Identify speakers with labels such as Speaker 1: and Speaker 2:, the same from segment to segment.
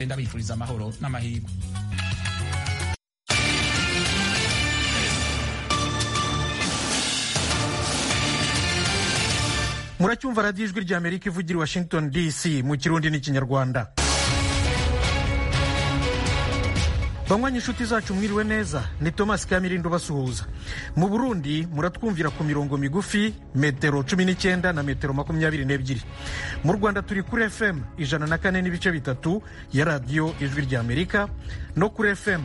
Speaker 1: ndabifuriza amahoro n'amahirwe.
Speaker 2: Muracyumva radiyo ijwi ry'Amerika ivugira i Washington DC mu Kirundi n'Ikinyarwanda. Banywanyi inshuti zacu mwiriwe neza, ni Thomas Kamirindo basuhuza. Mu Burundi muratwumvira ku mirongo migufi metero 19 na metero 22. Mu Rwanda turi kuri FM 104.3 ya radiyo ijwi ry'Amerika no kuri FM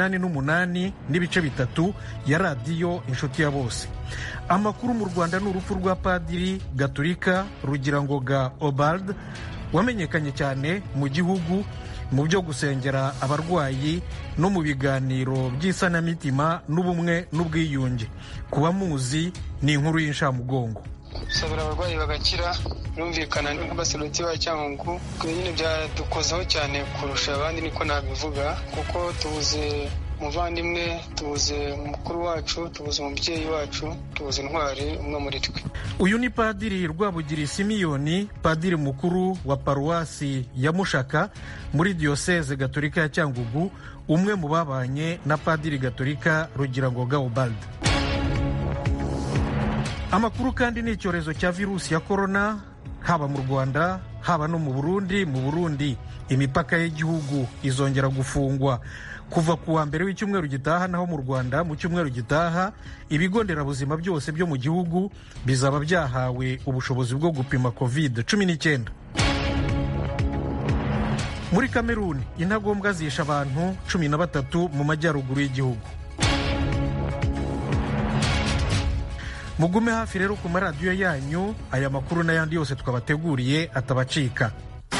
Speaker 2: 88.3 ya radiyo inshuti ya bose. Amakuru mu Rwanda n'urupfu rwa Padiri Gatolika Rugirangoga Obald wamenyekanye cyane mu gihugu mu byo gusengera abarwayi no mu biganiro by'isanamitima n'ubumwe n'ubwiyunge. Kuba muzi ni inkuru y'inshamugongo.
Speaker 3: Sabira abarwayi bagakira numvikana n'abaseruti ba Cyangugu nyine byadukozeho cyane kurusha abandi, niko nabivuga, kuko tubuze umuvandimwe, tubuze mukuru wacu, tubuze umubyeyi wacu, tubuze intwari umwe muri twe.
Speaker 2: Uyu ni Padiri Rwabugiri Simiyoni, padiri mukuru wa paruwasi ya Mushaka muri Diocese Gatolika ya Cyangugu, umwe mu babanye na Padiri Gatolika Rugirangoga Obald. Amakuru kandi ni icyorezo cya virusi ya corona, haba mu Rwanda haba no mu Burundi. Mu Burundi imipaka y'igihugu izongera gufungwa kuva ku wa mbere w'icyumweru gitaha, naho mu Rwanda mu cyumweru gitaha ibigo nderabuzima byose byo mu gihugu bizaba byahawe ubushobozi bwo gupima COVID-19. Muri Kameruni intagondwa zisha abantu 13 mu majyaruguru y'igihugu. Mugume hafi rero ku maradiyo yanyu, aya makuru n'ayandi yose twabateguriye atabacika.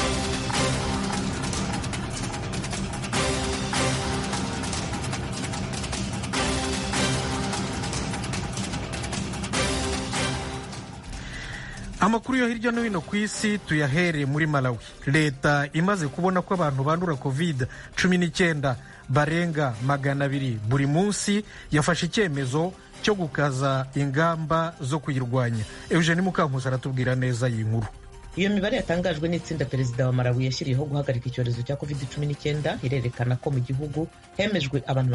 Speaker 2: Amakuru yo hirya no hino ku isi tuyahere muri Malawi. Leta imaze kubona ko abantu bandura COVID-19 barenga 200 buri munsi, yafashe icyemezo cyo gukaza ingamba zo kuyirwanya. Eugene Mukankusi aratubwira neza iyi nkuru.
Speaker 4: Iyo mibare yatangajwe n'itsinda perezida wa Malawi yashyiriyeho guhagarika icyorezo cya COVID-19 irerekana ko mu gihugu hemejwe abantu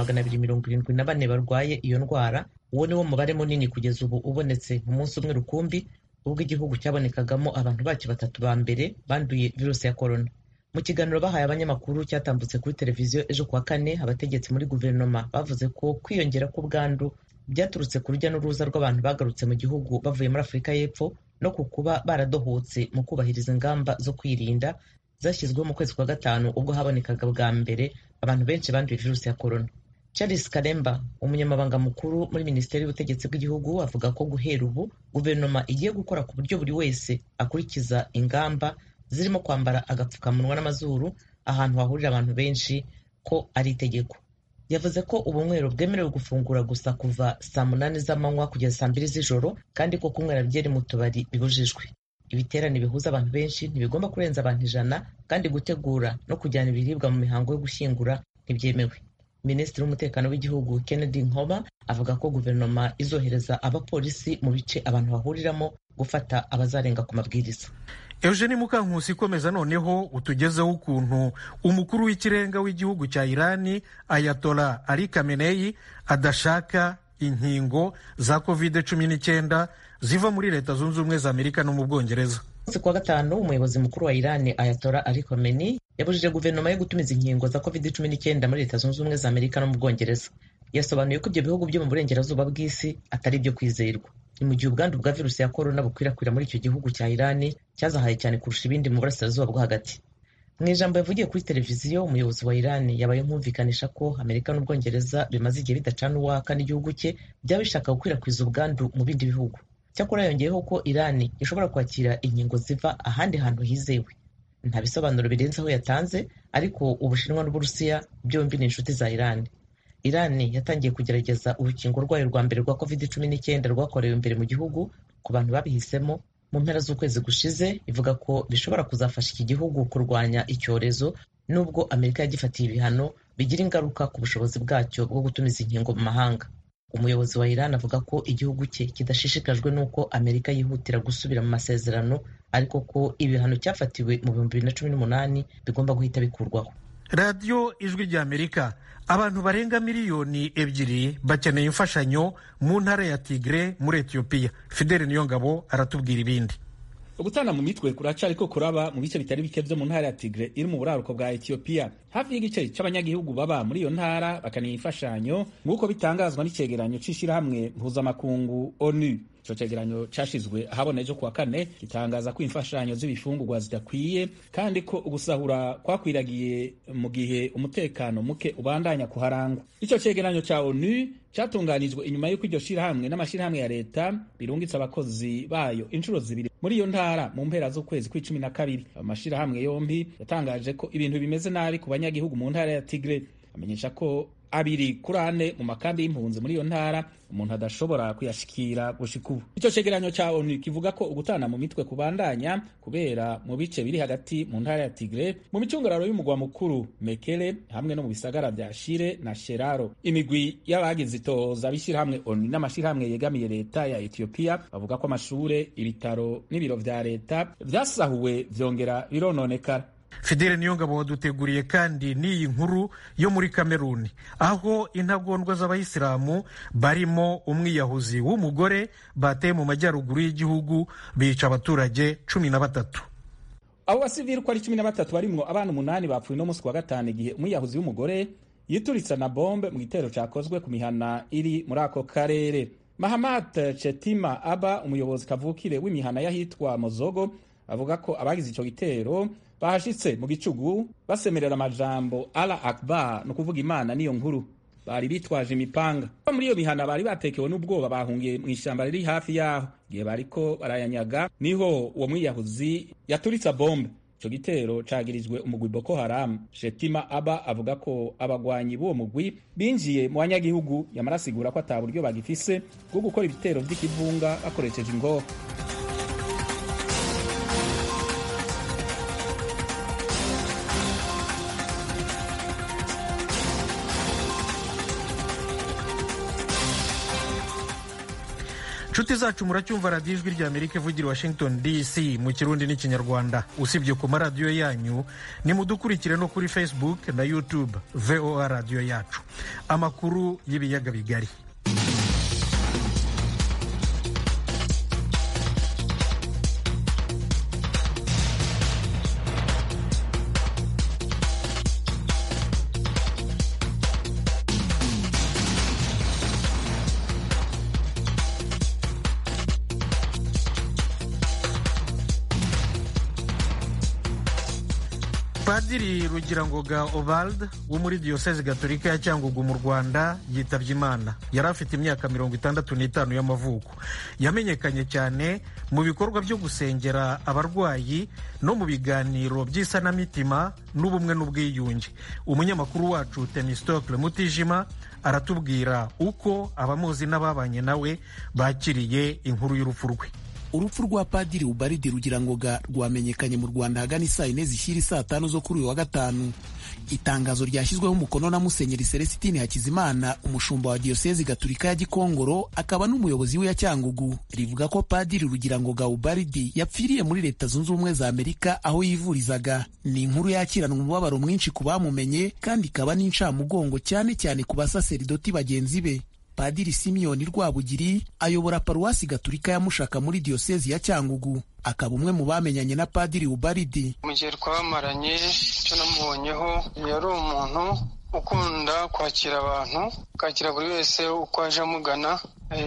Speaker 4: 274 barwaye iyo ndwara. Uwo ni wo mubare munini kugeza ubu ubonetse mu munsi umwe rukumbi, ubwo igihugu cyabonekagamo abantu bacyo 3 ba mbere banduye virusi ya corona. Mu kiganiro bahaye abanyamakuru cyatambutse kuri televiziyo ejo kuwa kane, abategetsi muri guverinoma bavuze ko kwiyongera k'ubwandu byaturutse ku rujya n'uruza rw'abantu bagarutse mu gihugu bavuye muri Afurika y'Epfo no ku kuba baradohotse mu kubahiriza ingamba zo kwirinda zashyizweho mu kwezi kwa gatanu, ubwo habonekaga bwa mbere abantu benshi banduye virusi ya corona. Charles Karemba, umunyamabanga mukuru muri Minisiteri y'Ubutegetsi bw'igihugu, avuga ko guhera ubu guverinoma igiye gukora ku buryo buri wese akurikiza ingamba zirimo kwambara agapfukamunwa n'amazuru ahantu hahurira abantu benshi ko ari itegeko. Yavuze ko ubunywero bwemerewe gufungura gusa kuva saa 8 z'amanywa kugeza saa 2 z'ijoro, kandi ko kunywera byeri mu tubari bibujijwe. Ibiterane bihuza abantu benshi ntibigomba kurenza abantu 100, kandi gutegura no kujyana ibiribwa mu mihango yo gushyingura ntibyemewe. Minisitiri w'umutekano w'igihugu Kennedy Nkoma avuga ko guverinoma izohereza abapolisi mu bice abantu bahuriramo gufata abazarenga ku mabwiriza.
Speaker 2: Eugene Mukankusi, ikomeza noneho utugezeho ukuntu umukuru w'ikirenga w'igihugu cya Irani Ayatollah Ali Khamenei adashaka inkingo za COVID-19 ziva muri Leta Zunze Ubumwe za Amerika no mu Bwongereza.
Speaker 4: Kuwa gatanu umuyobozi mukuru wa Irani Ayatollah Ali Khamenei yabujije guverinoma yo gutumiza inkingo za COVID-19 muri Leta Zunze Ubumwe za Amerika no mu Bwongereza. Yasobanuye ko ibyo bihugu byo mu burengerazuba bw'isi atari byo kwizerwa. Ni mu gihe ubwandu bwa virusi ya corona bukwirakwira muri icyo gihugu cya Irani cyazahaye cyane kurusha ibindi mu burasirazuba bwo hagati. Mu ijambo yavugiye kuri televiziyo, umuyobozi wa Irani yabaye nkumvikanisha ko Amerika n'Ubwongereza bimaze igihe bidacana uwaka n'igihugu cye byaba bishaka gukwirakwiza ubwandu mu bindi bihugu. Cyakora yongeyeho ko Irani ishobora kwakira inkingo ziva ahandi hantu hizewe. Nta bisobanuro birenze aho yatanze, ariko Ubushinwa n'Uburusiya byombi ni inshuti za Irani. Irani yatangiye kugerageza urukingo rwayo rwa mbere rwa COVID-19 rwakorewe imbere mu gihugu ku bantu babihisemo mu mpera z'ukwezi gushize, ivuga ko bishobora kuzafasha iki gihugu kurwanya icyorezo, nubwo Amerika yagifatiye ibihano bigira ingaruka ku bushobozi bwacyo bwo gutumiza inkingo mu mahanga. Umuyobozi wa Iran avuga ko igihugu cye kidashishikajwe n'uko Amerika yihutira gusubira mu masezerano, ariko ko ibihano cyafatiwe mu 2018 bigomba guhita bikurwaho.
Speaker 2: radiyo ijwi ry'Amerika. Abantu barenga miliyoni 2 bakeneye imfashanyo mu ntara ya Tigre muri Ethiopia. Fidele Niyongabo aratubwira ibindi.
Speaker 1: Ugutana mu mitwe kuracariko kuraba mu bice bitari bike byo mu ntara ya Tigre iri mu buraruko bwa Ethiopia. Hafi y'igice cy'abanyagihugu baba muri iyo ntara bakaneye imfashanyo nk'uko bitangazwa n'icegeranyo c'ishirahamwe mpuzamakungu ONU. Ico cegeranyo cashizwe ahabona ejo kuwa kane gitangaza ko imfashanyo z'ibifungurwa zidakwiye kandi ko ugusahura kwakwiragiye mu gihe umutekano muke ubandanya kuharangwa. Ico cegeranyo ca ONU cyatunganijwe inyuma y'uko iryo shirahamwe n'amashirahamwe ya leta birungitse abakozi bayo inshuro zibiri muri iyo ntara mu mpera z'ukwezi kwa12. Amashirahamwe yombi yatangaje ko ibintu bimeze nabi ku banyagihugu mu ntara ya Tigre. Amenyesha ko 2 kuri 4 mu makambi y'impunzi muri iyo ntara umuntu adashobora kuyashikira gushika ubu. Ico cegeranyo ca ONU kivuga ko ugutana mu mitwe kubandanya kubera mu bice biri hagati mu ntara ya Tigre, mu micungararo y'umugwa mukuru Mekele hamwe no mu bisagara vya Shire na Sheraro. Imigwi y'abagize itoza bishirahamwe ONU n'amashirahamwe yegamiye leta ya Ethiopia bavuga ko amashure, ibitaro n'ibiro vya leta vyasahuwe vyongera birononekara.
Speaker 2: Fidele Niyongabo waduteguriye kandi n'iyi nkuru yo muri Kameruni, aho intagondwa z'abayisilamu barimo umwiyahuzi w'umugore bateye mu majyaruguru y'igihugu bica abaturage 13.
Speaker 1: Abo basivili ko ari 13 barimwo abana 8 bapfuye no musi wa gatanu igihe umwiyahuzi w'umugore yituritsa na bombe mu gitero cakozwe ku mihana iri muri ako karere. Mahamat Chetima Aba, umuyobozi kavukire w'imihana yahitwa Mozogo, avuga ko abagize ico gitero bahashitse mu gicugu basemerera amajambo Allah Akbar no kuvuga Imana niyo nkuru. Bari bitwaje imipanga. Muri iyo mihana bari batekewe n'ubwoba bahungiye mu ishamba riri hafi yaho. Gihe bariko barayanyaga niho uwo mwiyahuzi yaturitsa bombe. Ico gitero cagirijwe umugwi Boko Haram. Shetima Aba avuga ko abagwanyi b'uwo mugwi binjiye mu banyagihugu, yamarasigura ko ataburyo bagifise bwo gukora ibitero vy'ikivunga bakoresheje ingoho.
Speaker 2: Nshuti zacu muracyumva radiyo ijwi ry'Amerika ivugira Washington DC mu Kirundi n'Ikinyarwanda. Usibye ku maradiyo yanyu nimudukurikire no kuri Facebook na YouTube VOA radiyo yacu. Amakuru y'ibiyaga bigari. Padiri Rugirangoga Obald wo muri Diyoseze Gatolika ya Cyangugu mu Rwanda yitabye Imana. Yari afite imyaka 65 y'amavuko. Yamenyekanye cyane mu bikorwa byo gusengera abarwayi no mu biganiro by'isanamitima n'ubumwe n'ubwiyunge. Umunyamakuru wacu Temistocle Mutijima aratubwira uko abamuzi n'ababanye nawe bakiriye inkuru y'urupfu rwe.
Speaker 5: Urupfu rwa Padiri Ubaridi Rugirangoga rwamenyekanye mu Rwanda hagana saa 4 zishyira saa 5 zo kuri uyu wa gatanu. Itangazo ryashyizweho umukono na Musenyeri Celestine Hakizimana, umushumba wa Diyosezi Gatolika ya Gikongoro akaba n'umuyobozi w'iya Cyangugu, rivuga ko Padiri Rugirangoga Ubaridi yapfiriye muri Leta Zunze Ubumwe za Amerika aho yivurizaga. Ni inkuru yakirana umubabaro mwinshi ku bamumenye kandi ikaba n'incamugongo cyane cyane ku basaseridoti bagenzi be. Padiri Simiyoni Rwabugiri ayobora paruwasi Gatolika ya Mushaka muri Diyosezi ya Cyangugu, akaba umwe mu bamenyanye na Padiri Ubaridi.
Speaker 3: Mu gihe twamaranye cyo namubonyeho yari umuntu ukunda kwakira abantu, kwakira buri wese uko aje amugana,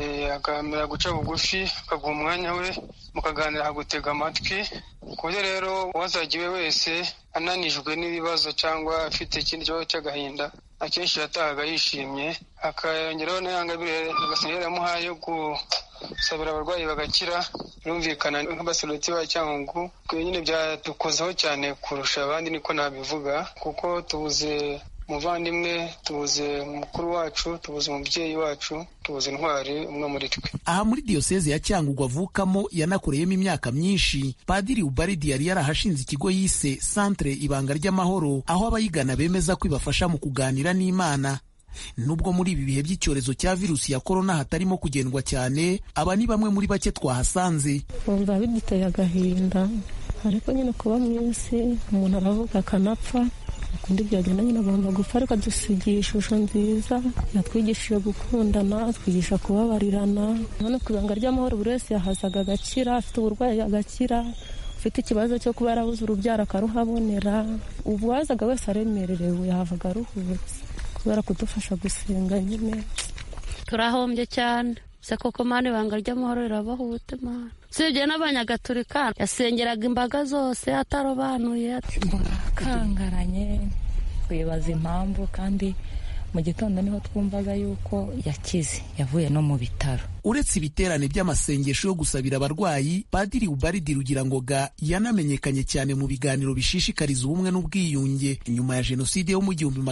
Speaker 3: akamera guca bugufi, akaguha umwanya we mukaganira, gutega amatwi. Kuburyo rero uwazagiwe wese ananijwe n'ibibazo cyangwa afite ikindi kibazo cy'agahinda, akenshi yatahaga yishimye, akayongeraho n'ayangabire agasenga yamuhaye yo gusabira abarwayi bagakira. Birumvikana nk'abasaluti ba Cyangugu nyine byadukozeho cyane kurusha abandi, niko nabivuga, kuko tubuze umuvandimwe, tubuze mukuru wacu, tubuze umubyeyi wacu, tubuze intwari umwe muri twe.
Speaker 5: Aha muri Diyosezi ya Cyangugu avukamo yanakoreyemo imyaka myinshi, Padiri Ubaridi yari yarahashinze ikigo yise Centre Ibanga ry'Amahoro, aho abayigana bemeza ko ibafasha mu kuganira n'Imana. Nubwo muri ibi bihe by'icyorezo cya virusi ya korona hatarimo kugendwa cyane, aba ni bamwe muri bake twahasanze.
Speaker 6: Umva biduteye agahinda, ariko nyine kuba mu isi umuntu aravuga akanapfa, ukundi byagenda nyine agomba gupfa, ariko adusigiye ishusho nziza, yatwigishije gukundana, atwigisha kubabarirana. None ku ibanga ry'amahoro buri wese yahazaga agakira, afite uburwayi agakira, ufite ikibazo cyo kuba yarabuze urubyaro akaruhabonera. Ubu wazaga wese aremererewe yahavaga aruhutse kubera kudufasha gusenga nyine.
Speaker 7: Turahombye cyane se koko Mana, ibanga ry'amahoro rirabahute Mana. Sibye n'abanyagatulika yasengeraga imbaga zose atarobanuye,
Speaker 8: kangaranye kwibaza impamvu, kandi mu gitondo niho twumvaga yuko yakize, yavuye no mu bitaro.
Speaker 5: Uretse ibiterane by'amasengesho yo gusabira abarwayi, Padiri Ubaridi Rugirangoga yanamenyekanye cyane mu biganiro bishishikariza ubumwe n'ubwiyunge nyuma ya jenoside yo mu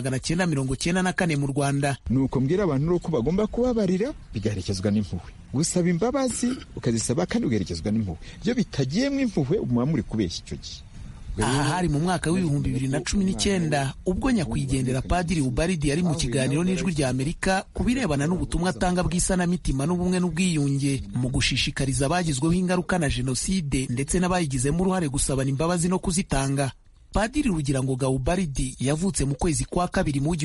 Speaker 5: 1994 mu Rwanda.
Speaker 9: Nuko mbwira abantu ko bagomba kubabarira bigaherekezwa n'impuhwe, gusaba imbabazi ukazisaba kandi ugaherekezwa n'impuhwe. Byo bitagiyemo impuhwe umwa muri kubeshya icyo gihe.
Speaker 5: Aha hari mu mwaka w'ibihumbi 2019 ubwo nyakwigendera Padiri Ubaridi yari mu kiganiro n'Ijwi rya Amerika ku birebana n'ubutumwa atanga bw'isanamitima n'ubumwe n'ubwiyunge mu gushishikariza abagizweho ingaruka na jenoside ndetse n'abayigizemo uruhare gusabana imbabazi no kuzitanga. Padiri Rugirangoga Ubaridi yavutse mu kwezi kwa kabiri mu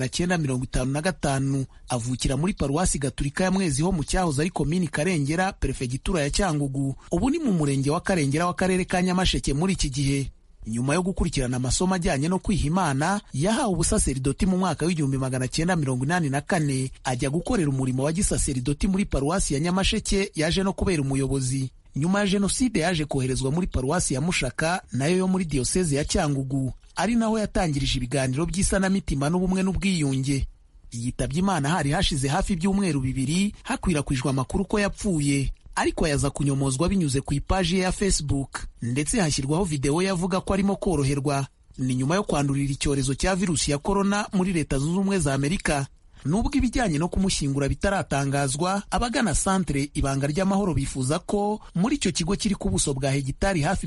Speaker 5: 1955, avukira muri paruwasi Gatulika ya Mwezi ho mu cyahoze ari komini Karengera, perefegitura ya Cyangugu, ubu ni mu murenge wa Karengera w'akarere ka Nyamasheke muri iki gihe. Nyuma yo gukurikirana amasomo ajyanye no kwiha Imana, yahawe ubusaseridoti mu mwaka w'1984, ajya gukorera umurimo wa gisaseridoti muri paruwasi ya Nyamasheke, yaje no kubera umuyobozi. Nyuma ya jenoside yaje koherezwa muri paruwasi ya Mushaka, nayo yo muri diyoseze ya Cyangugu, ari naho yatangirije ibiganiro by'isanamitima n'ubumwe n'ubwiyunge. Yitabye Imana hari hashize hafi ibyumweru 2 hakwirakwijwe amakuru ko yapfuye, ariko yaza kunyomozwa binyuze ku ipaji ye ya Facebook, ndetse hashyirwaho video yavuga ko arimo koroherwa. Ni nyuma yo kwandurira icyorezo cya virusi ya corona muri Leta Zunze Ubumwe za Amerika. Nubwo ibijyanye no kumushyingura bitaratangazwa, abagana Centre Ibanga ry'Amahoro bifuza ko muri icyo kigo kiri ku buso bwa hegitari hafi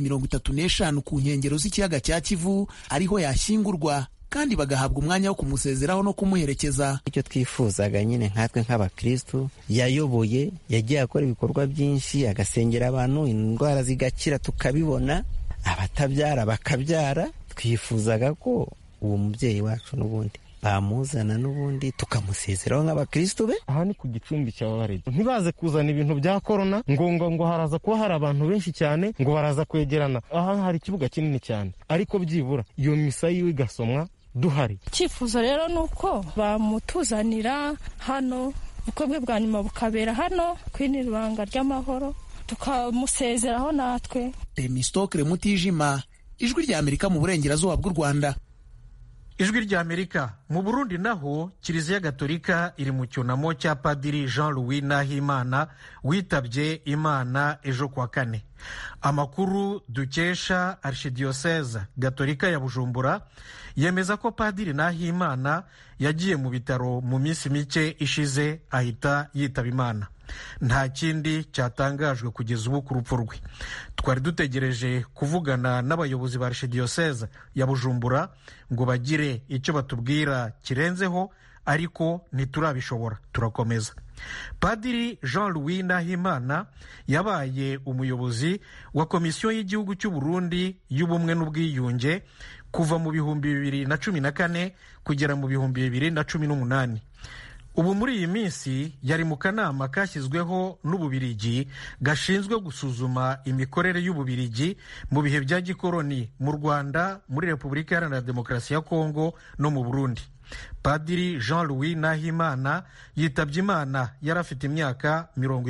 Speaker 5: 35 ku nkengero z'ikiyaga cya Kivu ariho yashyingurwa, kandi bagahabwa umwanya wo kumusezeraho no kumuherekeza.
Speaker 10: Icyo twifuzaga nyine nkatwe nk'abakristu, yayoboye, yagiye akora ibikorwa byinshi, agasengera abantu, indwara zigakira tukabibona, abatabyara bakabyara. Twifuzaga ko uwo mubyeyi wacu n'ubundi bamuzana n'ubundi tukamusezeraho nk'abakristu be.
Speaker 11: Aha ni ku gicumbi cya Waredi, ntibaze kuzana ibintu bya corona ngo haraza kuba hari abantu benshi cyane ngo baraza kwegerana. Aha hari ikibuga kinini cyane, ariko byibura iyo misa yiwe igasomwa duhari.
Speaker 6: Icyifuzo rero nuko bamutuzanira hano, ubukwe bwa nyuma bukabera hano kw'iri banga ry'amahoro, tukamusezeraho natwe.
Speaker 5: Temistokle Mutijima, Ijwi rya Amerika mu burengerazuba bw'u Rwanda.
Speaker 2: Ijwi rya Amerika mu Burundi naho Kiliziya Gatolika iri mu cyunamo cya Padiri Jean-Louis Nahimana witabye Imana ejo kwa kane. Amakuru dukesha Archdiocese Gatolika ya Bujumbura yemeza ko Padiri Nahimana yagiye mu bitaro mu minsi mike ishize ahita yitaba Imana. Nta kindi cyatangajwe kugeza ubu ku rupfu rwe. Twari dutegereje kuvugana n'abayobozi ba Archdiocese ya Bujumbura ngo bagire icyo batubwira kirenzeho, ariko ntiturabishobora. Turakomeza. Padiri Jean-Louis Nahimana yabaye umuyobozi wa Komisiyo y'Igihugu cy'u Burundi y'ubumwe n'ubwiyunge kuva mu 2014 kugera mu 2018. Ubu muri iyi minsi yari mu kanama kashyizweho n'Ububirigi gashinzwe gusuzuma imikorere y'Ububirigi mu bihe bya gikoroni mu Rwanda, muri Repubulika Iharanira Demokarasi ya Kongo no mu Burundi. Padiri Jean-Louis Nahimana yitabye Imana yari afite imyaka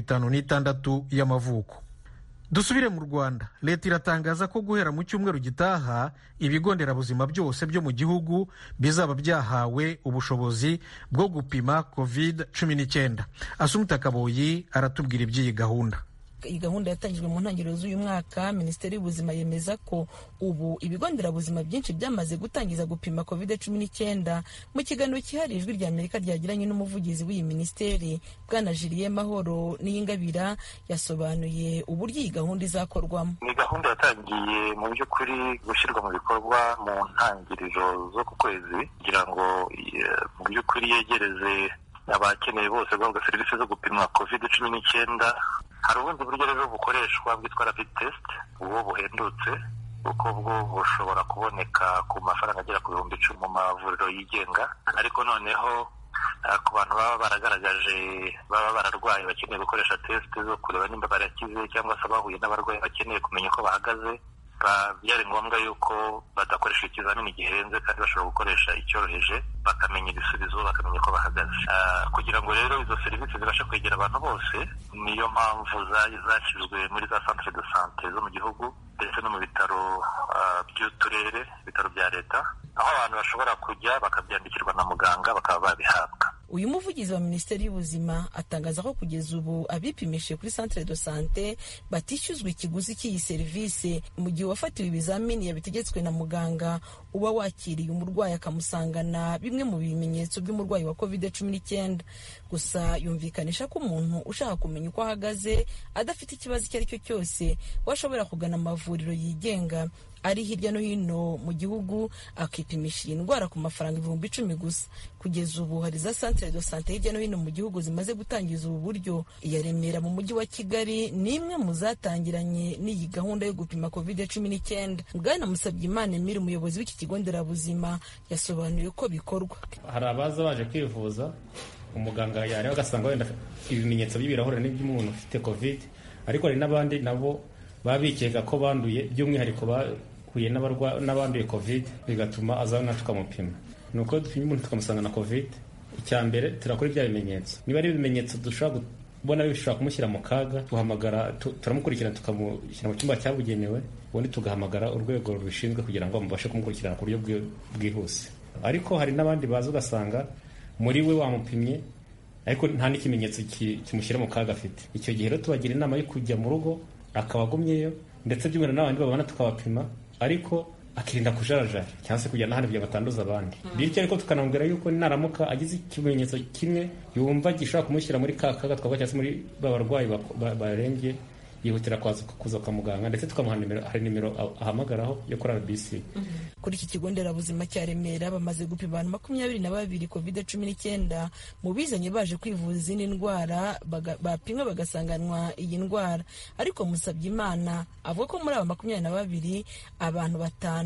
Speaker 2: 56 y'amavuko. Dusubire mu Rwanda. Leta iratangaza ko guhera mu cyumweru gitaha ibigo nderabuzima byose byo mu gihugu bizaba byahawe ubushobozi bwo gupima COVID-19. Asumta Kaboyi aratubwira iby'iyi gahunda.
Speaker 12: Iyi gahunda yatangijwe mu ntangiriro z'uyu mwaka. Minisiteri y'Ubuzima yemeza ko ubu ibigo nderabuzima byinshi byamaze gutangiza gupima COVID-19. Mu kiganiro cyihariye Ijwi rya Amerika ryagiranye n'umuvugizi w'iyi minisiteri Bwana Julien Mahoro Niyingabira yasobanuye uburyo iyi gahunda izakorwamo.
Speaker 13: Ni gahunda yatangiye mu by'ukuri gushyirwa mu bikorwa mu ntangiriro zo ku kwezi kugira ngo mu by'ukuri yegereze abakeneye bose guhabwa serivisi zo gupimwa COVID-19. Hari ubundi buryo rero bukoreshwa bwitwa rapid test, ubu buhendutse kuko bwo bushobora kuboneka ku mafaranga agera ku 10,000 mu mavuriro yigenga, ariko noneho ku bantu baba baragaragaje baba bararwaye bakeneye gukoresha test zo kureba nimba barakize cyangwa se bahuye n'abarwayi bakeneye kumenya uko bahagaze, byari ngombwa yuko badakoresha ikizamini gihenze kandi bashobora gukoresha icyoroheje bakamenya ibisubizo, bakamenya uko bahagaze. Kugira ngo rero izo serivisi zibashe kwegera abantu bose, niyo mpamvu zashyizwe muri za centre de santé zo mu gihugu ndetse no mu bitaro by'uturere, ibitaro bya leta, aho abantu bashobora kujya bakabyandikirwa na muganga bakaba babihabwa.
Speaker 12: Uyu muvugizi wa Minisiteri y'Ubuzima atangaza ko kugeza ubu abipimishije kuri centre de santé batishyuzwa ikiguzi cy'iyi serivisi, mu gihe uwafatiwe ibizamini yabitegetswe na muganga uba wakiriye umurwayi akamusangana bimwe mu bimenyetso by'umurwayi wa COVID-19. Gusa yumvikanisha ko umuntu ushaka kumenya uko ahagaze adafite ikibazo icyo ari cyo cyose washobora kugana amavuriro yigenga ari hirya no hino mu gihugu akipimisha iyi ndwara ku mafaranga 10,000 gusa. Kugeza ubu hari za centre de santé hirya no hino mu gihugu zimaze gutangiza ubu buryo. Iya Remera mu mujyi wa Kigali ni imwe mu zatangiranye n'iyi gahunda yo gupima COVID-19. Bwana Musabyimana Emile, umuyobozi w'iki kigo nderabuzima, yasobanuye uko bikorwa.
Speaker 14: Hari abaza baje kwivuza, umuganga yareba agasanga wenda ibimenyetso by'ibirahuri n'iby'umuntu ufite COVID, ariko hari n'abandi nabo babikeka ko banduye, by'umwihariko bahuye n'abanduye COVID, bigatuma azana tukamupima. Nuko dupima umuntu tukamusanga na COVID, icya mbere turakora ibya bimenyetso. Niba ari ibimenyetso dushobora kubona bishobora kumushyira mu kaga, tuhamagara, turamukurikirana tukamushyira mu cyumba cyabugenewe, ubundi tugahamagara urwego rubishinzwe kugira ngo mubashe kumukurikirana ku buryo bwihuse. Ariko hari n'abandi baza ugasanga muri we wamupimye ariko nta n'ikimenyetso kimushyira mu kaga afite. Icyo gihe rero tubagira inama yo kujya mu rugo akaba agumyeyo, ndetse by'umwihariko n'abandi babana tukabapima, ariko akirinda kujarajara cyangwa se kujya n'ahandi kugira batanduza abandi. Bityo ariko tukanamubwira yuko naramuka agize ikimenyetso kimwe yumva gishobora kumushyira muri ka kaga twavuga cyangwa se muri babarwayi barembye, yihutira kuza kwa muganga, ndetse tukamuha hari nimero ahamagaraho yo kuri RBC.
Speaker 12: Kuri iki kigo nderabuzima cya Remera bamaze gupima abantu 22 COVID-19 mu bizanye baje kwivuza izindi ndwara, bapimwa bagasanganwa iyi ndwara. Ariko Musabyimana avuga ko muri aba 22 abantu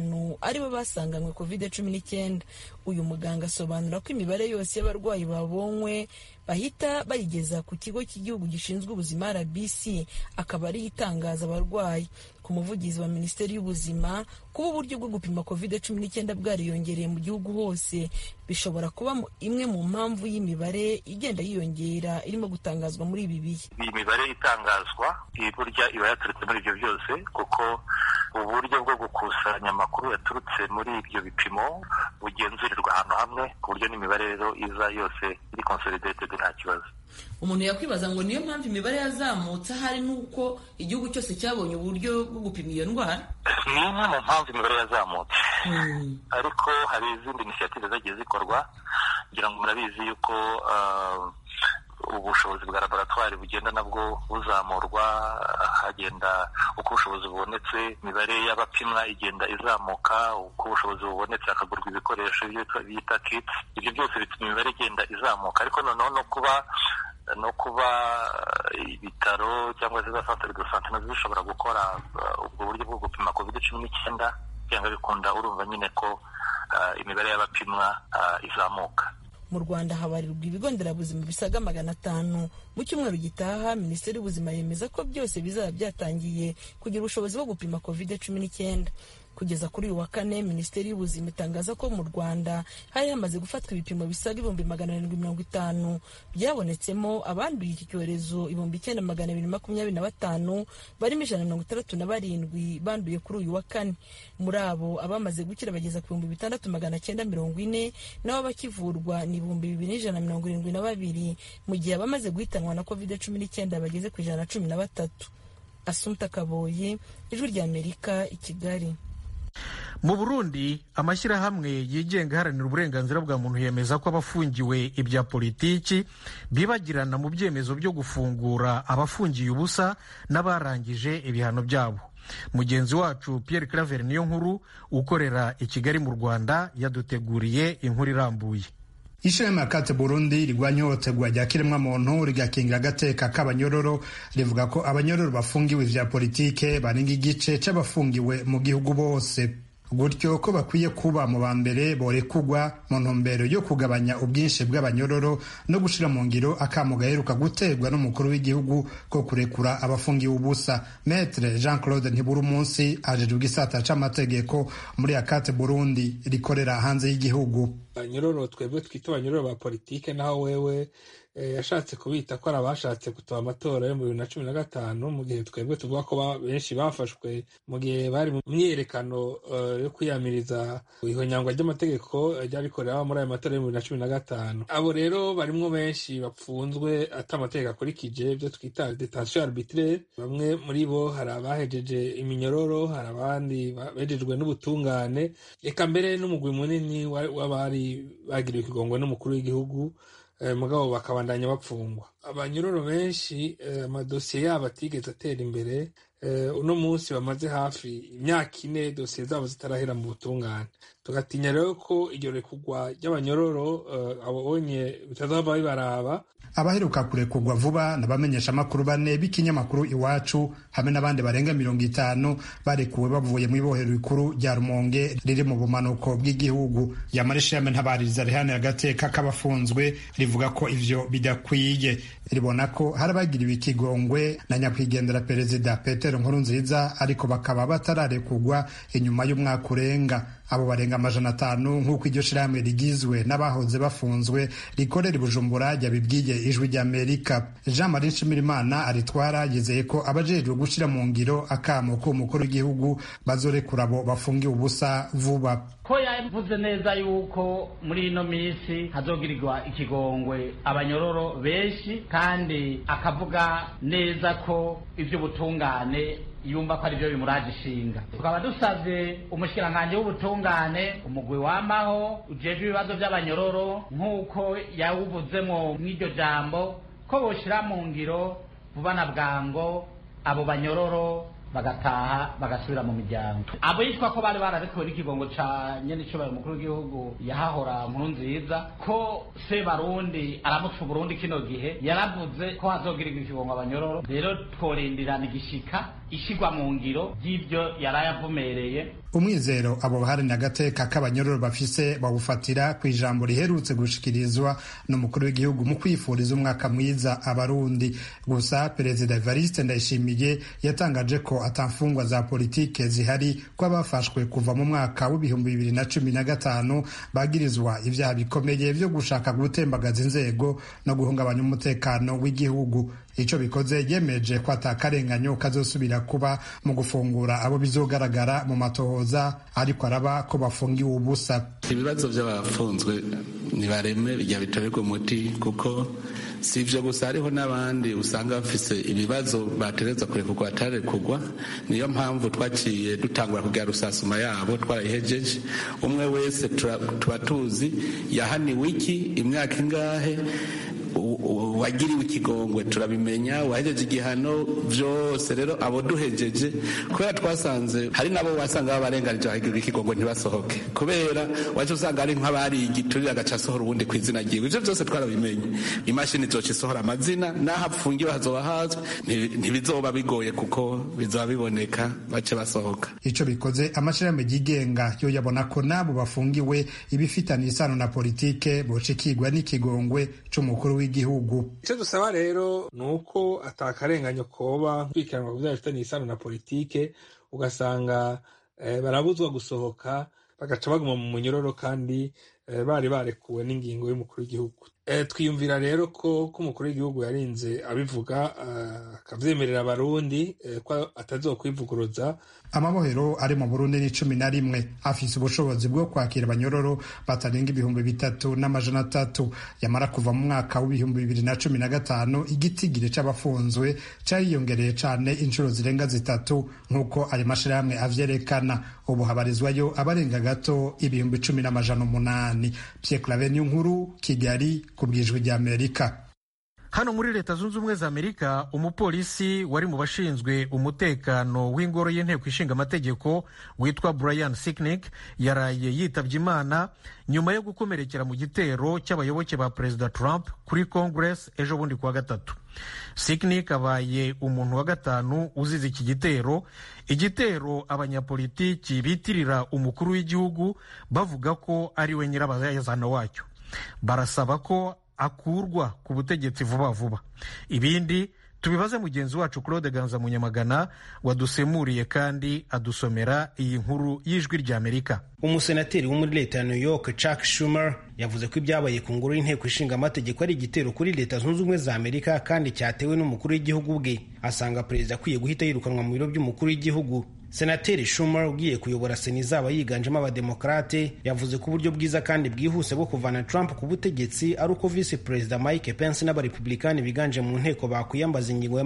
Speaker 12: 5 aribo basanganywe COVID-19. Uyu muganga asobanura ko imibare yose y'abarwayi babonywe bahita bayigeza ku kigo cy'igihugu gishinzwe ubuzima RBC, akaba ari itangaza abarwayi. Ku muvugizi wa Minisiteri y'Ubuzima, kuba uburyo bwo gupima COVID-19 bwariyongereye mu gihugu hose bishobora kuba imwe mu mpamvu y'imibare igenda yiyongera irimo gutangazwa muri ibi bihe.
Speaker 13: Iyi mibare itangazwa burya iba yaturutse muri ibyo byose, kuko uburyo bwo gukusanya amakuru yaturutse muri ibyo bipimo bugenzurirwa ahantu hamwe, ku buryo n'imibare rero iza yose iri consolidated nta kibazo.
Speaker 12: Umuntu yakwibaza ngo niyo mpamvu imibare yazamutse hari nuko igihugu cyose cyabonye uburyo bwo gupima iyo ndwara.
Speaker 13: Ni imwe mu mpamvu imibare yazamutse, ariko hari izindi initiative zagiye zikorwa. Ngira ngo murabizi yuko ubushobozi bwa laboratwari bugenda nabwo buzamurwa, hagenda uko ubushobozi bubonetse imibare y'abapimwa igenda izamuka, uko ubushobozi bubonetse hakagurwa ibikoresho bita kits. Ibyo byose bituma imibare igenda izamuka, ariko noneho no kuba ibitaro cyangwa se za centre de santé nazo zishobora gukora ubwo buryo bwo gupima COVID-19, cyangwa bikunda urumva nyine ko imibare y'abapimwa izamuka.
Speaker 12: Mu Rwanda habarirwa ibigo nderabuzima bisaga 500. Mu cyumweru gitaha Minisiteri y'Ubuzima yemeza ko byose bizaba byatangiye kugira ubushobozi bwo gupima COVID-19. Kugeza kuri uyu wa kane, Minisiteri y'Ubuzima itangaza ko mu Rwanda hari hamaze gufatwa ibipimo bisaga 750 byabonetsemo abanduye iki cyorezo 9,225, barimo 167 banduye kuri uyu wa kane. Muri abo abamaze gukira bageza ku 6,940, naho bakivurwa ni 2,172, mu gihe abamaze guhitanwa na COVID-19 bageze ku 113. Assumpta Kaboyi, Ijwi ry'Amerika, i Kigali.
Speaker 2: Mu Burundi, amashyirahamwe yigenga aharanira uburenganzira bwa muntu yemeza ko abafungiwe ibya politiki bibagirana mu byemezo byo gufungura abafungiye ubusa n'abarangije ibihano byabo. Mugenzi wacu Pierre Claver Niyonkuru ukorera i Kigali mu Rwanda yaduteguriye inkuru irambuye.
Speaker 15: ishirahamwe Akate Burundi rigwanya ihohoterwa rya kiremwamuntu rigakingira agateka k'abanyororo rivuga ko abanyororo bafungiwe vya politike barenga igice c'abafungiwe mu gihugu bose, gutyo ko bakwiye kuba mu ba mbere borekugwa mu ntumbero yo kugabanya ubwinshi bw'abanyororo no gushira mu ngiro akamo gaheruka guterwa n'umukuru w'igihugu ko kurekura abafungiwe ubusa. Maître Jean-Claude Ntiburumunsi ajejwe igisata c'amategeko muri Akate Burundi rikorera hanze y'igihugu.
Speaker 16: Abanyororo twebwe twita abanyororo ba politike, naho wewe yashatse kubita ko ari abashatse gutoba amatora yo mu 2015, mu gihe twebwe tuvuga ko benshi bafashwe mu gihe bari mu myiyerekano yo kwiyamiriza ihonyangwa ry'amategeko ryarikorera muri ayo matora yo mu 2015. Abo rero barimwo benshi bapfunzwe ata amategeko akurikije, ibyo twita detention arbitraire. Bamwe muri bo hari abahejeje iminyororo, hari abandi bejejwe n'ubutungane, eka mbere n'umugwi munini w'abari bagiriwe ikigongwe n'umukuru w'igihugu, mugabo bakabandanya bapfungwa. Abanyororo benshi amadosiye yabo atigeze atera imbere. Uno munsi bamaze hafi imyaka 4 dosiye zabo zitarahera mu butungane. Tugatinya rero ko iryo rekugwa ry'abanyororo abonye bitazaba bibaraba.
Speaker 15: Abaheruka kurekurwa vuba n'abamenyesha makuru 4 b'ikinyamakuru Iwacu hamwe n'abandi barenga 50 barekuwe bavuye mu ibohero rikuru rya Rumonge riri mu bumanuko bw'igihugu. Yamarishame ntabaririza rihane agateka k'abafunzwe rivuga ko ivyo bidakwiye, ribona ko harabagiriwe ikigongwe na nyakwigendera perezida Petero Nkurunziza ariko bakaba batararekugwa inyuma y'umwaka urenga. Abo barenga 500 nk'uko iryo shirahamwe rigizwe n'abahoze bafunzwe rikorera i Bujumbura ryabibwiye Ijwi ry'Amerika. Jean Marie Nshimirimana aritwara yizeye ko abajejwe gushira mu ngiro akamo ko umukuru w'igihugu bazorekura abo bafungiwe ubusa vuba.
Speaker 17: Ko yavuze neza yuko muri ino misi hazogirirwa ikigongwe abanyororo benshi, kandi akavuga neza ko ivyo butungane yumva ko ari byo bimuraje ishinga. Tukaba dusavye umushikiranganje w'ubutungane, umugwi wamaho ujejwe ibibazo by'abanyororo nk'uko yawuvuzemo mw'iryo jambo, ko boshira mu ngiro vuba na bwango abo banyororo bagataha bagasubira mu miryango. Abo yitwa ko bari bararekuwe n'ikigongo ca nyene icubahiro umukuru w'igihugu yahahora Nkurunziza, ko se Barundi aramutse Burundi kino gihe yaravuze ko hazogirirwa ikigongo abanyororo. Rero tworindirana igishika ishigwa mu ngiro y'ivyo yarayavumereye.
Speaker 15: Umwizero abo baharanira agateka k'abanyororo bafise bawufatira ku ijambo riherutse gushikirizwa n'umukuru w'igihugu mu kwifuriza umwaka mwiza Abarundi. Gusa Perezida Evariste Ndayishimiye yatangaje ko atamfungwa za politike zihari ko abafashwe kuva mu mwaka w'2015 bagirizwa ivyaha bikomeye vyo gushaka gutembagaza inzego no guhungabanya umutekano w'igihugu. Ico bikoze yemeje ko atakarenganyo kazosubira kuba mu gufungura abo bizogaragara mu matohoza, ariko araba ko bafungiwe ubusa.
Speaker 18: Ibibazo by'abafunzwe nibareme bijya bitorerwa umuti, kuko si ivyo gusa, hariho n'abandi usanga bafise ibibazo batereza kurekurwa atarekugwa. Niyo mpamvu twaciye dutangura kugira rusasuma yabo, twarayihejeje. Umwe wese tuba tuzi yahaniwe iki, imyaka ingahe, wagiriwe ikigongwe turabimenya, wahejeje igihano vyose. Rero abo duhejeje, kubera twasanze hari nabo wasanga babarenganije bagiriwe ikigongwe ntibasohoke, kubera waje usanga ari nk'abari igiturire agaca asohora ubundi kw'izina ryiwe. Ivyo vyose twarabimenye. Imashini izoca isohora amazina, naho apfungiwe hazoba hazwi, ntibizoba bigoye kuko bizoba biboneka bace basohoka.
Speaker 15: Ico bikoze amashirahamwe yigenga yo yabona ko nabo bafungiwe ibifitanye isano na politike bocikirwa n'ikigongwe c'umukuru w'igihugu.
Speaker 16: Icyo dusaba rero ni uko atakarenganyo koba kwikiranwa ku bifitanye isano na politike, ugasanga barabuzwa gusohoka bagaca baguma mu munyororo kandi bari barekuwe n'ingingo y'umukuru w'igihugu. Twiyumvira rero ko umukuru w'igihugu yarinze abivuga akavyemerera Abarundi ko atazokwivuguruza.
Speaker 15: Amabohero ari mu Burundi ni 11 afise ubushobozi bwo kwakira abanyororo batarenga 3,300. Yamara kuva mu mwaka w'2015 igitigire c'abafunzwe cariyongereye cane inshuro zirenga 3 nk'uko ayo mashirahamwe avyerekana. Ubu habarizwayo abarenga gato 10,800. Pierre Claver Nkuru, Kigali, kubw'Ijwi ry'Amerika.
Speaker 2: hano muri leta zunze ubumwe za amerika umupolisi wari mu bashinzwe umutekano w'ingoro y'inteko ishinga amategeko witwa Brian Sicknick yaraye yitabye imana nyuma yo gukomerekera mu gitero cy'abayoboke ba perezida Trump kuri Congress ejo bundi kuwa gatatu. Sicknick abaye umuntu wa gatanu uzize iki igitero abanyapolitiki bitirira umukuru w'igihugu bavuga ko ari we nyirabayazana wacyo. Barasaba ko akurwa ku butegetsi vuba vuba. Ibindi tubibaze mugenzi wacu Claude Ganza Munyamagana wadusemuriye kandi adusomera iyi nkuru y'ijwi ry'Amerika.
Speaker 19: Umusenateri wo muri leta ya New York Chuck Schumer yavuze ko ibyabaye ku ngoro y'inteko ishinga amategeko ari igitero kuri leta zunze ubumwe za Amerika kandi cyatewe n'umukuru w'igihugu bwe. Asanga perezida akwiye guhita yirukanwa mu biro by'umukuru w'igihugu. Senateri Schumer ugiye kuyobora Sena izaba yiganjemo abademokrate yavuze ko uburyo bwiza kandi bwihuse bwo kuvana Trump ku butegetsi ari uko Vice Perezida Mike Pence n'abarepublikani biganje mu nteko bakwiyambaza ingingo ya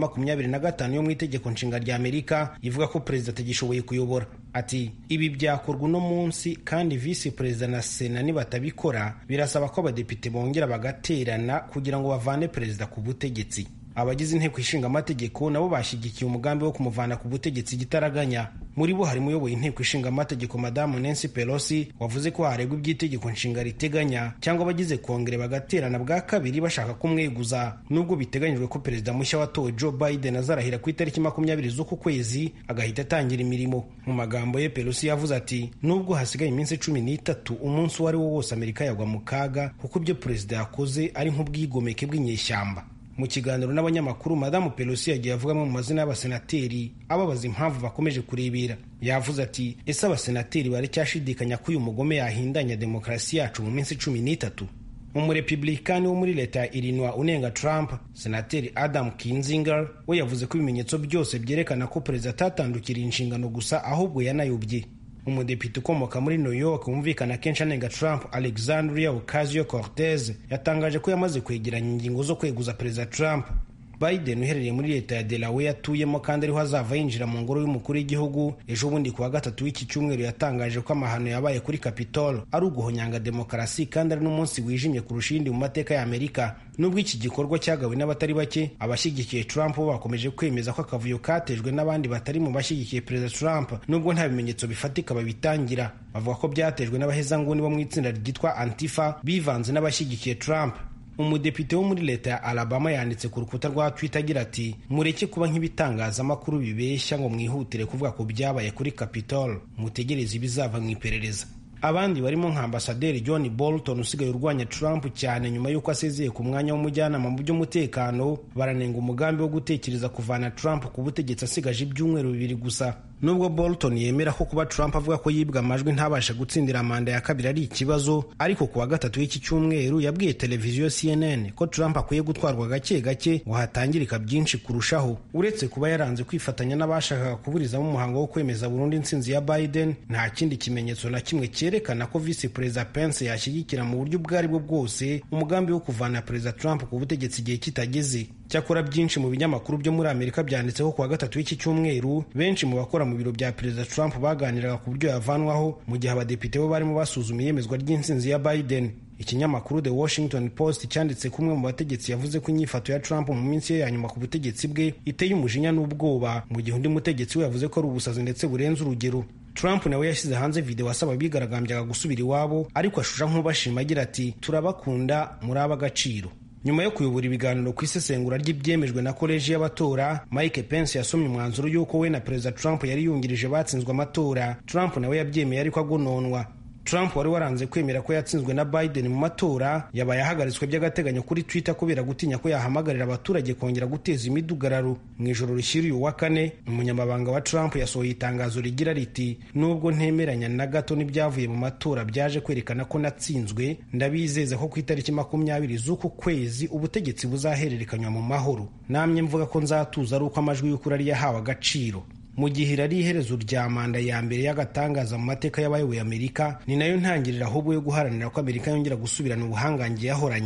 Speaker 19: 25 yo mu itegeko nshinga rya Amerika ivuga ko perezida atagishoboye kuyobora. Ati ibi byakorwa uno munsi kandi Vice Perezida na Sena nibatabikora birasaba ko abadepite bongera bagaterana kugira ngo bavane perezida ku butegetsi. Abagize inteko ishinga amategeko nabo bashyigikiye umugambi wo kumuvana ku butegetsi gitaraganya. Muri bo harimo uyoboye inteko ishinga amategeko Madamu Nancy Pelosi wavuze ko haregwa iby'itegeko nshinga riteganya cyangwa abagize kongere bagaterana bwa kabiri bashaka kumweguza, nubwo biteganyijwe ko perezida mushya watowe Joe Biden azarahira ku itariki 20 z'uku kwezi agahita atangira imirimo. Mu magambo ye Pelosi yavuze ati nubwo hasigaye iminsi 13 umunsi wari wo wose Amerika yagwa mu kaga kuko ibyo perezida yakoze ari nk'ubwigomeke bw'inyeshyamba. Mu kiganiro n'abanyamakuru Madamu Pelosi yagiye avugamo mu mazina y'abasenateri ababaza impamvu bakomeje kurebera. Yavuze ati ese abasenateri baracyashidikanya ko uyu mugome yahindanya demokarasi yacu mu minsi 13? Umurepublikani wo muri leta ya Illinois unenga Trump, Senateri Adam Kinzinger we yavuze ko ibimenyetso byose byerekana ko perezida atatandukiriye inshingano gusa ahubwo yanayobye. Umudepite ukomoka muri New York wumvikana kenshi anenga Trump, Alexandria Ocasio-Cortez yatangaje ko yamaze kwegeranya ingingo zo kweguza perezida Trump. Biden uherereye muri leta ya Delaware atuyemo kandi ariho azava yinjira mu ngoro y'umukuru w'igihugu ejo bundi kuwa gatatu w'iki cyumweru yatangaje ko amahano yabaye kuri Capitol ari uguhonyanga demokarasi kandi ari n'umunsi wijimye kurusha iyindi mu mateka ya Amerika. Nubwo iki gikorwa cyagawe n'abatari bake, abashyigikiye Trump bo bakomeje kwemeza ko akavuyo katejwe n'abandi batari mu bashyigikiye perezida Trump, nubwo nta bimenyetso bifatika babitangira. Bavuga ko byatejwe n'abahezanguni bo mu itsinda ryitwa Antifa bivanze n'abashyigikiye Trump. Umudepite wo muri leta ya Alabama yanditse ku rukuta rwa Twitter agira ati mureke kuba nk'ibitangazamakuru bibeshya ngo mwihutire kuvuga ko byabaye kuri Capitol, mutegereze ibizava mu iperereza. Abandi barimo nka Ambasaderi John Bolton usigaye urwanya Trump cyane nyuma y'uko asezeye ku mwanya w'umujyanama mu by'umutekano baranenga umugambi wo gutekereza kuvana Trump ku butegetsi asigaje ibyumweru 2 gusa. Nubwo Bolton yemera ko kuba Trump avuga ko yibwa amajwi ntabasha gutsindira manda ya kabiri ari ikibazo, ariko kuwa gatatu w'iki cyumweru yabwiye televiziyo CNN ko Trump akwiye gutwarwa gake gake ngo hatangirika byinshi kurushaho. Uretse kuba yaranze kwifatanya n'abashakaga kuburizamo umuhango wo kwemeza burundu intsinzi ya Biden, nta kindi kimenyetso na kimwe cyerekana ko Vice Perezida Pence yashyigikira mu buryo bwari bwo bwose umugambi wo kuvana Perezida Trump ku butegetsi igihe kitageze. Cyakora byinshi mu binyamakuru byo muri Amerika byanditseho kuwa gatatu w'iki cyumweru benshi mu bakora mu biro bya Perezida Trump baganiraga ku buryo yavanwaho mu gihe abadepite bo barimo basuzuma iyemezwa ry'intsinzi ya Biden. Ikinyamakuru The Washington Post cyanditse kumwe mu bategetsi yavuze ko inyifato ya Trump mu minsi ye ya nyuma ku butegetsi bwe iteye umujinya n'ubwoba, mu gihe undi mutegetsi we yavuze ko ari ubusazi ndetse burenze urugero. Trump nawe yashyize hanze video asaba abigaragambyaga gusubira iwabo, ariko ashusha nk'ubashima agira ati turabakunda muri ab'agaciro. Nyuma yo kuyobora ibiganiro ku isesengura ry'ibyemejwe na koleji y'abatora, Mike Pence yasomye umwanzuro y'uko we na Perezida Trump yari yungirije batsinzwe amatora. Trump nawe yabyemeye ariko agononwa. Trump wari waranze kwemera ko yatsinzwe na Biden mu matora yabaye ahagaritswe by'agateganyo kuri Twitter kubera gutinya ko yahamagarira abaturage kongera guteza imidugararo. Mu ijoro rishyiriye uwa kane, umunyamabanga wa Trump yasohoye itangazo rigira riti nubwo ntemeranya na gato n'ibyavuye mu matora byaje kwerekana ko natsinzwe, ndabizeza ko ku itariki 20 z'uku kwezi ubutegetsi buzahererekanywa mu mahoro. Namye mvuga ko nzatuza ari uko amajwi y'ukuri ari yahawe agaciro. Mu gihe ari iherezo rya manda ya mbere y'agatangaza mu mateka y'abayoboye Amerika, ni nayo ntangirira ahubwo yo guharanira ko Amerika yongera gusubirana ubuhangange yahoranye.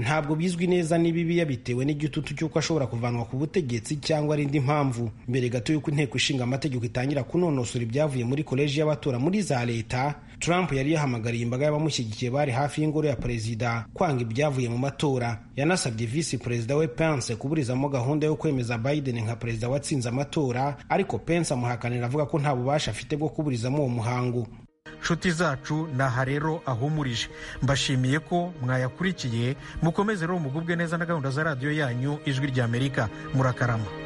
Speaker 19: ntabwo bizwi neza niba yabitewe n'igitutu cy'uko ashobora kuvanwa ku butegetsi cyangwa ari indi mpamvu. Mbere gato y'uko inteko ishinga amategeko itangira kunonosora ibyavuye muri koleji y'abatora muri za leta, Trump yari yahamagariye imbaga y'abamushyigikiye bari hafi y'ingoro ya perezida kwanga ibyavuye mu matora. Yanasabye visi perezida we Pence kuburizamo gahunda yo kwemeza Biden nka perezida watsinze amatora, ariko Pence amuhakanira avuga ko nta bubasha afite bwo kuburizamo uwo muhango.
Speaker 2: nshuti zacu naha rero ahumurije, mbashimiye ko mwayakurikiye. Mukomeze rero mugubwe neza na gahunda za radiyo yanyu Ijwi ry'Amerika. Murakarama.